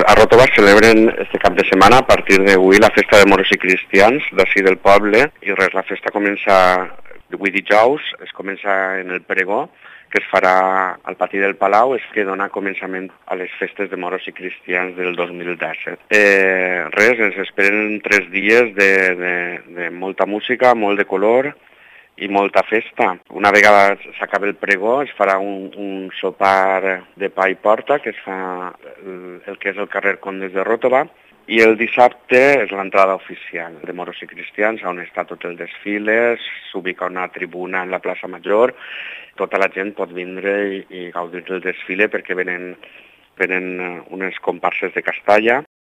A Ròtova celebren este cap de setmana, a partir d'avui, la festa de moros i cristians d'ací del poble, i res, la festa comença avui dijous, es comença en el pregó, que es farà al pati del Palau, és que dona començament a les festes de moros i cristians del 2017. Res, ens esperen 3 dies de molta música, molt de color i molta festa. Una vegada s'acaba el pregó es farà un sopar de pa i porta, que es fa el que és el carrer Condes de Ròtova, i el dissabte és l'entrada oficial de moros i cristians, on està tot el desfile, s'ubica una tribuna en la plaça Major, tota la gent pot vindre i gaudir del desfile perquè venen unes comparses de Castalla